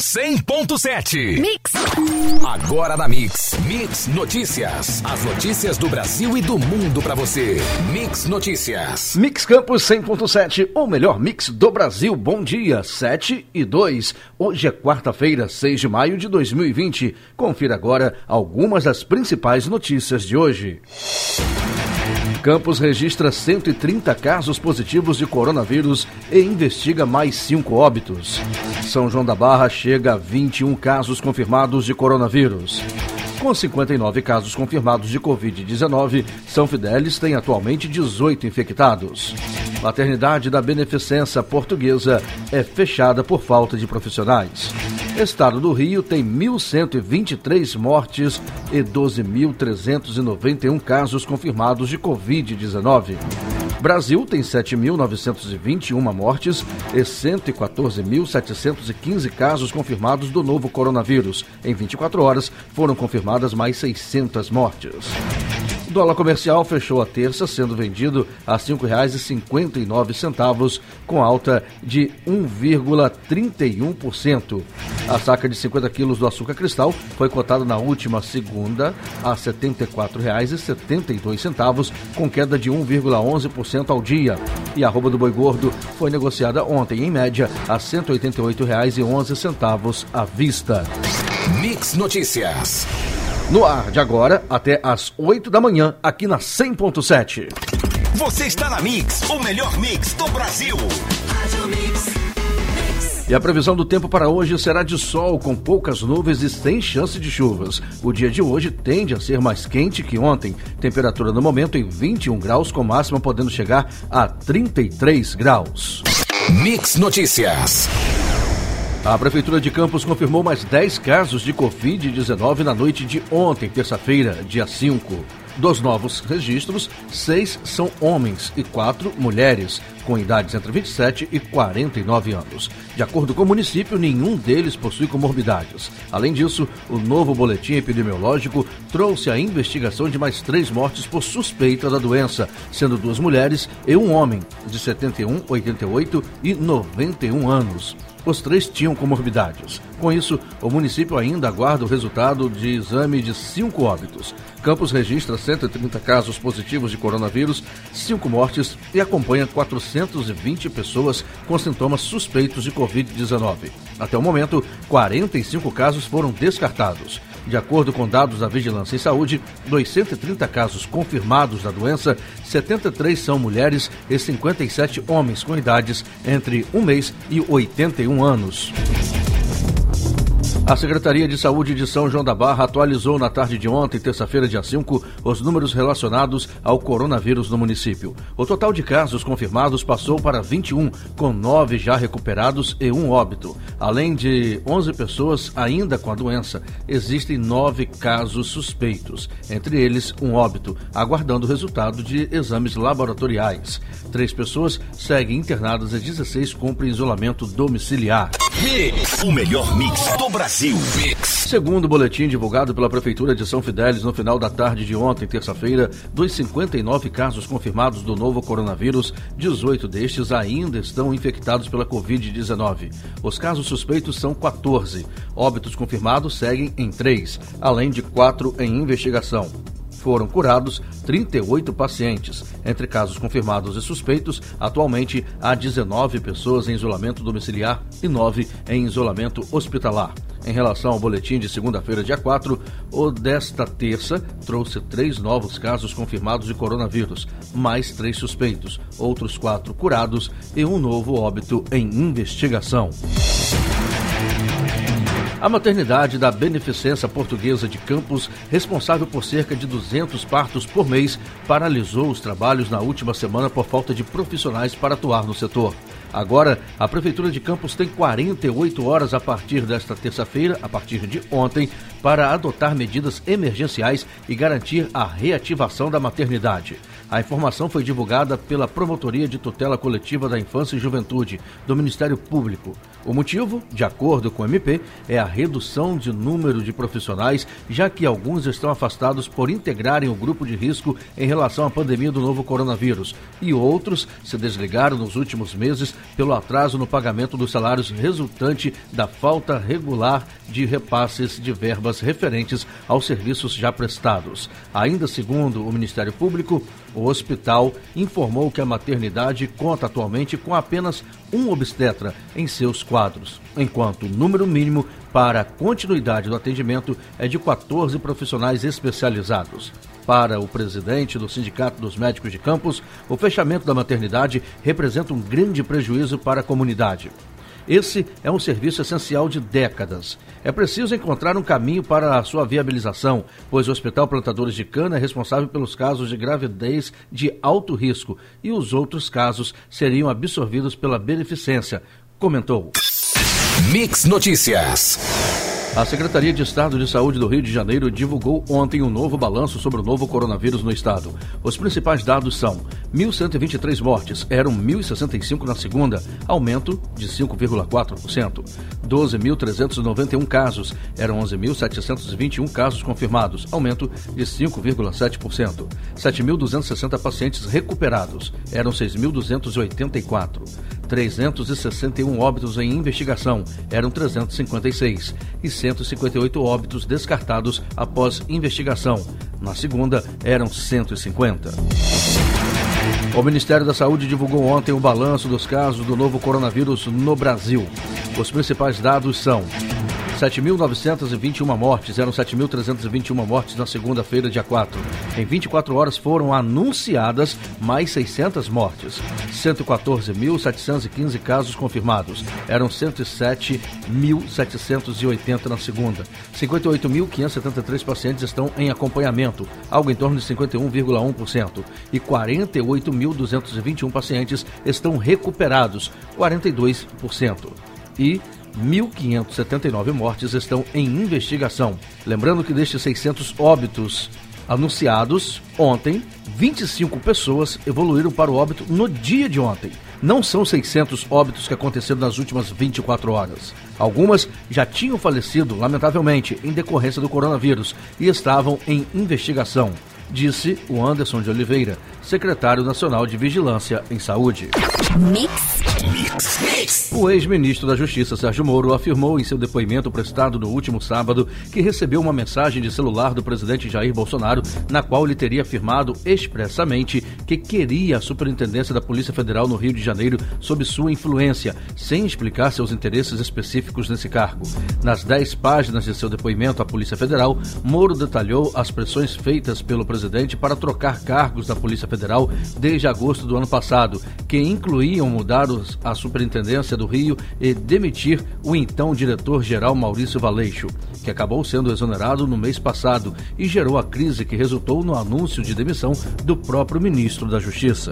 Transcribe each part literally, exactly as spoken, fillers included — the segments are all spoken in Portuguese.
cem ponto sete. Mix. Agora na Mix. Mix Notícias. As notícias do Brasil e do mundo pra você. Mix Notícias. Mix Campos cem ponto sete, o melhor mix do Brasil. Bom dia, sete e dois. Hoje é quarta-feira, seis de maio de dois mil e vinte. Confira agora algumas das principais notícias de hoje. Campos registra cento e trinta casos positivos de coronavírus e investiga mais cinco óbitos. São João da Barra chega a vinte e um casos confirmados de coronavírus. Com cinquenta e nove casos confirmados de covid dezenove, São Fidélis tem atualmente dezoito infectados. Maternidade da Beneficência Portuguesa é fechada por falta de profissionais. Estado do Rio tem mil cento e vinte e três mortes e doze mil trezentos e noventa e um casos confirmados de covid dezenove. Brasil tem sete mil novecentos e vinte e uma mortes e cento e quatorze mil setecentos e quinze casos confirmados do novo coronavírus. Em vinte e quatro horas foram confirmadas mais seiscentas mortes. O dólar comercial fechou a terça sendo vendido a cinco reais e cinquenta e nove centavos, com alta de um vírgula trinta e um por cento. A saca de cinquenta quilos do açúcar cristal foi cotada na última segunda a setenta e quatro reais e setenta e dois centavos, com queda de um vírgula onze por cento ao dia. E a arroba do boi gordo foi negociada ontem, em média, a cento e oitenta e oito reais e onze centavos à vista. Mix Notícias. No ar de agora até às oito da manhã, aqui na cem ponto sete. Você está na Mix, o melhor mix do Brasil. E a previsão do tempo para hoje será de sol, com poucas nuvens e sem chance de chuvas. O dia de hoje tende a ser mais quente que ontem. Temperatura no momento em vinte e um graus, com máxima podendo chegar a trinta e três graus. Mix Notícias. A Prefeitura de Campos confirmou mais dez casos de covid dezenove na noite de ontem, terça-feira, dia cinco. Dos novos registros, seis são homens e quatro mulheres, com idades entre vinte e sete e quarenta e nove anos. De acordo com o município, nenhum deles possui comorbidades. Além disso, o novo boletim epidemiológico trouxe a investigação de mais três mortes por suspeita da doença, sendo duas mulheres e um homem, de setenta e um, oitenta e oito e noventa e um anos. Os três tinham comorbidades. Com isso, o município ainda aguarda o resultado de exame de cinco óbitos. Campos registra cento e trinta casos positivos de coronavírus, cinco mortes e acompanha quatrocentas e vinte pessoas com sintomas suspeitos de covid dezenove. Até o momento, quarenta e cinco casos foram descartados. De acordo com dados da Vigilância em Saúde, duzentos e trinta casos confirmados da doença, setenta e três são mulheres e cinquenta e sete homens com idades entre um mês e oitenta e um anos. A Secretaria de Saúde de São João da Barra atualizou na tarde de ontem, terça-feira, dia cinco, os números relacionados ao coronavírus no município. O total de casos confirmados passou para vinte e um, com nove já recuperados e um óbito. Além de onze pessoas ainda com a doença, existem nove casos suspeitos, entre eles um óbito, aguardando o resultado de exames laboratoriais. Três pessoas seguem internadas e dezesseis cumprem isolamento domiciliar. Mix, o melhor mix do Brasil. Mix. Segundo o boletim divulgado pela Prefeitura de São Fidélis no final da tarde de ontem, terça-feira, dos cinquenta e nove casos confirmados do novo coronavírus, dezoito destes ainda estão infectados pela covid dezenove. Os casos suspeitos são quatorze. Óbitos confirmados seguem em três, além de quatro em investigação. Foram curados trinta e oito pacientes. Entre casos confirmados e suspeitos, atualmente há dezenove pessoas em isolamento domiciliar e nove em isolamento hospitalar. Em relação ao boletim de segunda-feira, dia quatro, o desta terça trouxe três novos casos confirmados de coronavírus, mais três suspeitos, outros quatro curados e um novo óbito em investigação. A maternidade da Beneficência Portuguesa de Campos, responsável por cerca de duzentos partos por mês, paralisou os trabalhos na última semana por falta de profissionais para atuar no setor. Agora, a Prefeitura de Campos tem quarenta e oito horas a partir desta terça-feira, a partir de ontem, para adotar medidas emergenciais e garantir a reativação da maternidade. A informação foi divulgada pela Promotoria de Tutela Coletiva da Infância e Juventude do Ministério Público. O motivo, de acordo com o M P, é a redução de número de profissionais, já que alguns estão afastados por integrarem o grupo de risco em relação à pandemia do novo coronavírus, e outros se desligaram nos últimos meses pelo atraso no pagamento dos salários resultante da falta regular de repasses de verbas referentes aos serviços já prestados. Ainda segundo o Ministério Público, o hospital informou que a maternidade conta atualmente com apenas um obstetra em seus quadros, enquanto o número mínimo para a continuidade do atendimento é de quatorze profissionais especializados. Para o presidente do Sindicato dos Médicos de Campos, o fechamento da maternidade representa um grande prejuízo para a comunidade. Esse é um serviço essencial de décadas. É preciso encontrar um caminho para a sua viabilização, pois o Hospital Plantadores de Cana é responsável pelos casos de gravidez de alto risco e os outros casos seriam absorvidos pela beneficência, comentou. Mix Notícias. A Secretaria de Estado de Saúde do Rio de Janeiro divulgou ontem um novo balanço sobre o novo coronavírus no estado. Os principais dados são mil cento e vinte e três mortes, eram mil e sessenta e cinco na segunda, aumento de cinco vírgula quatro por cento. doze mil trezentos e noventa e um casos, eram onze mil setecentos e vinte e um casos confirmados, aumento de cinco vírgula sete por cento. sete mil duzentos e sessenta pacientes recuperados, eram seis mil duzentos e oitenta e quatro. trezentos e sessenta e um óbitos em investigação, eram trezentos e cinquenta e seis. E cento e cinquenta e oito óbitos descartados após investigação. Na segunda, eram cento e cinquenta. O Ministério da Saúde divulgou ontem o balanço dos casos do novo coronavírus no Brasil. Os principais dados são sete mil novecentos e vinte e uma mortes, eram sete mil trezentos e vinte e uma mortes na segunda-feira, dia quatro. Em vinte e quatro horas foram anunciadas mais seiscentas mortes. cento e quatorze mil setecentos e quinze casos confirmados, eram cento e sete mil setecentos e oitenta na segunda. cinquenta e oito mil quinhentos e setenta e três pacientes estão em acompanhamento, algo em torno de cinquenta e um vírgula um por cento. E quarenta e oito mil duzentos e vinte e um pacientes estão recuperados, quarenta e dois por cento. E mil quinhentos e setenta e nove mortes estão em investigação. Lembrando que destes seiscentos óbitos anunciados ontem, vinte e cinco pessoas evoluíram para o óbito no dia de ontem. Não são seiscentos óbitos que aconteceram nas últimas vinte e quatro horas. Algumas já tinham falecido, lamentavelmente, em decorrência do coronavírus e estavam em investigação, disse o Anderson de Oliveira, secretário nacional de Vigilância em Saúde. Mix. Mix. Mix. O ex-ministro da Justiça, Sérgio Moro, afirmou em seu depoimento prestado no último sábado que recebeu uma mensagem de celular do presidente Jair Bolsonaro, na qual ele teria afirmado expressamente que queria a superintendência da Polícia Federal no Rio de Janeiro sob sua influência, sem explicar seus interesses específicos nesse cargo. Nas dez páginas de seu depoimento à Polícia Federal, Moro detalhou as pressões feitas pelo presidente para trocar cargos da Polícia Federal desde agosto do ano passado, que incluíam mudar os, a superintendência do Rio e demitir o então diretor-geral Maurício Valeixo, que acabou sendo exonerado no mês passado e gerou a crise que resultou no anúncio de demissão do próprio ministro da Justiça.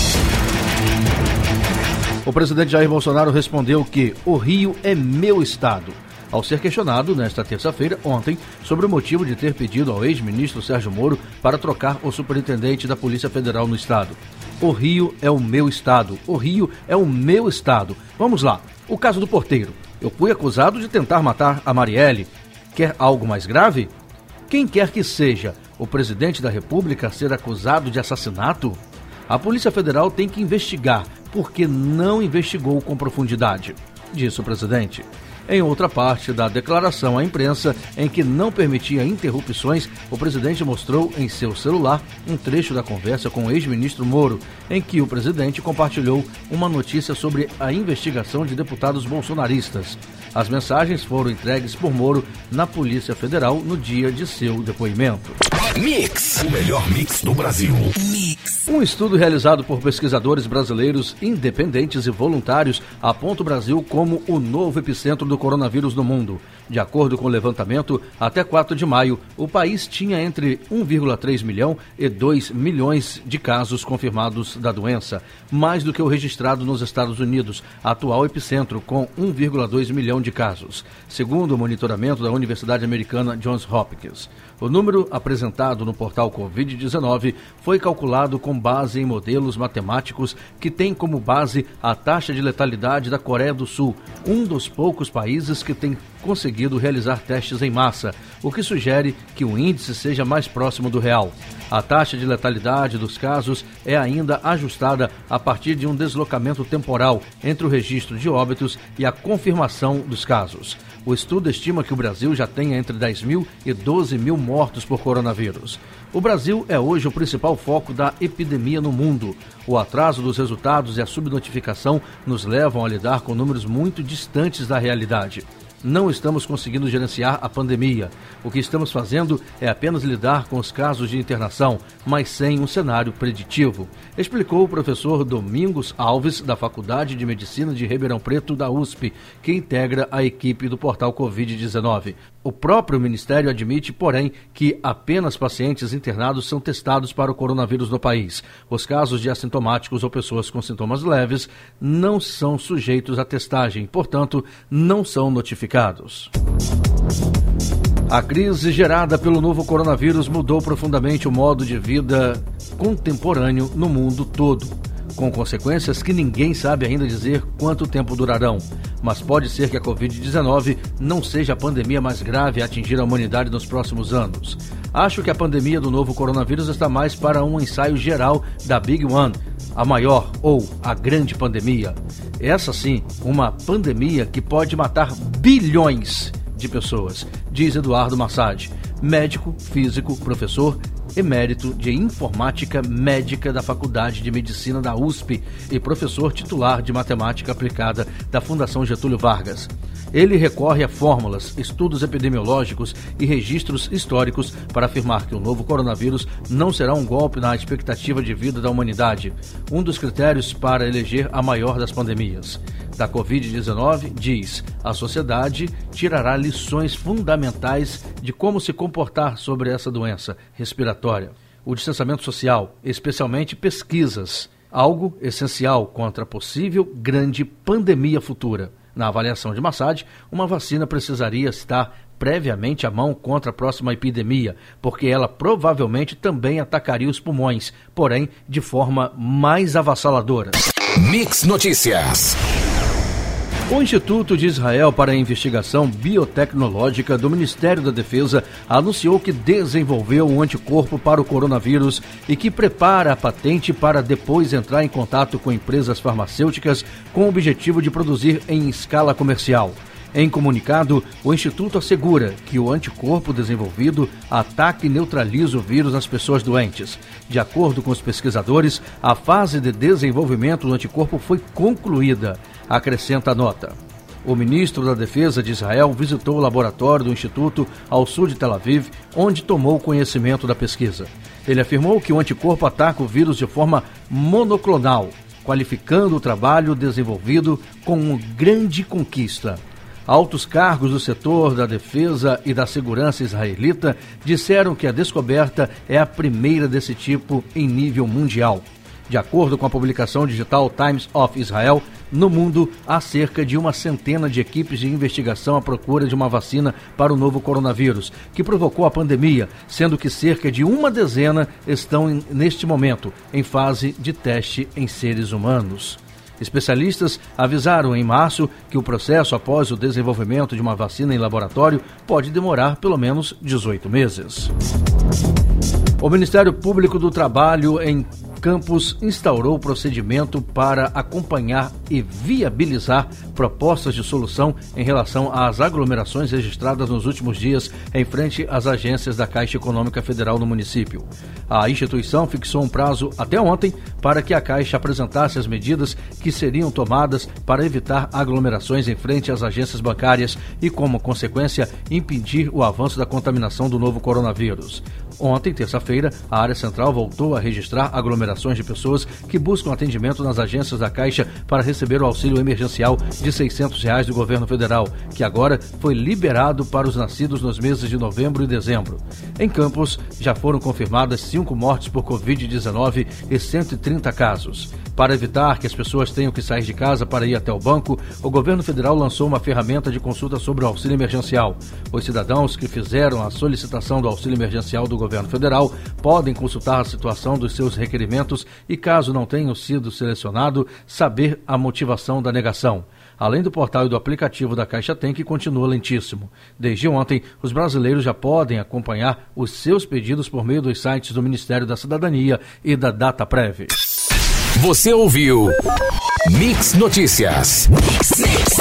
O presidente Jair Bolsonaro respondeu que o Rio é meu estado, ao ser questionado nesta terça-feira, ontem, sobre o motivo de ter pedido ao ex-ministro Sérgio Moro para trocar o superintendente da Polícia Federal no estado. O Rio é o meu estado. O Rio é o meu estado. Vamos lá. O caso do porteiro. Eu fui acusado de tentar matar a Marielle. Quer algo mais grave? Quem quer que seja o presidente da República ser acusado de assassinato? A Polícia Federal tem que investigar, porque não investigou com profundidade, disse o presidente. Em outra parte da declaração à imprensa, em que não permitia interrupções, o presidente mostrou em seu celular um trecho da conversa com o ex-ministro Moro, em que o presidente compartilhou uma notícia sobre a investigação de deputados bolsonaristas. As mensagens foram entregues por Moro na Polícia Federal no dia de seu depoimento. Mix, o melhor mix do Brasil. Mix. Um estudo realizado por pesquisadores brasileiros independentes e voluntários aponta o Brasil como o novo epicentro do coronavírus no mundo. De acordo com o levantamento, até quatro de maio, o país tinha entre um vírgula três milhão e dois milhões de casos confirmados da doença, mais do que o registrado nos Estados Unidos, atual epicentro, com um vírgula dois milhão de casos, segundo o monitoramento da Universidade Americana Johns Hopkins. O número apresentado no portal covid dezenove foi calculado com base em modelos matemáticos que têm como base a taxa de letalidade da Coreia do Sul, um dos poucos países que tem conseguido realizar testes em massa, o que sugere que o índice seja mais próximo do real. A taxa de letalidade dos casos é ainda ajustada a partir de um deslocamento temporal entre o registro de óbitos e a confirmação dos casos. O estudo estima que o Brasil já tenha entre dez mil e doze mil mortos por coronavírus. O Brasil é hoje o principal foco da epidemia no mundo. O atraso dos resultados e a subnotificação nos levam a lidar com números muito distantes da realidade. Não estamos conseguindo gerenciar a pandemia. O que estamos fazendo é apenas lidar com os casos de internação, mas sem um cenário preditivo, explicou o professor Domingos Alves, da Faculdade de Medicina de Ribeirão Preto, da U S P, que integra a equipe do portal covid dezenove. O próprio Ministério admite, porém, que apenas pacientes internados são testados para o coronavírus no país. Os casos de assintomáticos ou pessoas com sintomas leves não são sujeitos à testagem, portanto, não são notificados. A crise gerada pelo novo coronavírus mudou profundamente o modo de vida contemporâneo no mundo todo, com consequências que ninguém sabe ainda dizer quanto tempo durarão. Mas pode ser que a covid dezenove não seja a pandemia mais grave a atingir a humanidade nos próximos anos. Acho que a pandemia do novo coronavírus está mais para um ensaio geral da Big One, a maior ou a grande pandemia. Essa sim, uma pandemia que pode matar bilhões de pessoas, diz Eduardo Massad, médico, físico, professor emérito de Informática Médica da Faculdade de Medicina da U S P e professor titular de Matemática Aplicada da Fundação Getúlio Vargas. Ele recorre a fórmulas, estudos epidemiológicos e registros históricos para afirmar que o novo coronavírus não será um golpe na expectativa de vida da humanidade, um dos critérios para eleger a maior das pandemias. Da covid dezenove, diz, a sociedade tirará lições fundamentais de como se comportar sobre essa doença respiratória. O distanciamento social, especialmente pesquisas, algo essencial contra a possível grande pandemia futura. Na avaliação de Massad, uma vacina precisaria estar previamente à mão contra a próxima epidemia, porque ela provavelmente também atacaria os pulmões, porém de forma mais avassaladora. Mix Notícias. O Instituto de Israel para a Investigação Biotecnológica do Ministério da Defesa anunciou que desenvolveu um anticorpo para o coronavírus e que prepara a patente para depois entrar em contato com empresas farmacêuticas com o objetivo de produzir em escala comercial. Em comunicado, o Instituto assegura que o anticorpo desenvolvido ataca e neutraliza o vírus nas pessoas doentes. De acordo com os pesquisadores, a fase de desenvolvimento do anticorpo foi concluída, acrescenta a nota. O ministro da Defesa de Israel visitou o laboratório do Instituto ao sul de Tel Aviv, onde tomou conhecimento da pesquisa. Ele afirmou que o anticorpo ataca o vírus de forma monoclonal, qualificando o trabalho desenvolvido como uma grande conquista. Altos cargos do setor da defesa e da segurança israelita disseram que a descoberta é a primeira desse tipo em nível mundial. De acordo com a publicação digital Times of Israel, no mundo há cerca de uma centena de equipes de investigação à procura de uma vacina para o novo coronavírus, que provocou a pandemia, sendo que cerca de uma dezena estão, neste momento, em fase de teste em seres humanos. Especialistas avisaram em março que o processo após o desenvolvimento de uma vacina em laboratório pode demorar pelo menos dezoito meses. O Ministério Público do Trabalho em Campos instaurou o procedimento para acompanhar e viabilizar propostas de solução em relação às aglomerações registradas nos últimos dias em frente às agências da Caixa Econômica Federal no município. A instituição fixou um prazo até ontem para que a Caixa apresentasse as medidas que seriam tomadas para evitar aglomerações em frente às agências bancárias e, como consequência, impedir o avanço da contaminação do novo coronavírus. Ontem, terça-feira, a área central voltou a registrar aglomerações de pessoas que buscam atendimento nas agências da Caixa para receber o auxílio emergencial de seiscentos reais do governo federal, que agora foi liberado para os nascidos nos meses de novembro e dezembro. Em Campos, já foram confirmadas cinco mortes por covid dezenove e cento e trinta casos. Para evitar que as pessoas tenham que sair de casa para ir até o banco, o governo federal lançou uma ferramenta de consulta sobre o auxílio emergencial. Os cidadãos que fizeram a solicitação do auxílio emergencial do governo federal podem consultar a situação dos seus requerimentos e, caso não tenham sido selecionado, saber a motivação da negação. além do portal e do aplicativo da Caixa Tem, que continua lentíssimo. Desde ontem, os brasileiros já podem acompanhar os seus pedidos por meio dos sites do Ministério da Cidadania e da Dataprev. Você ouviu Mix Notícias. Mix, mix.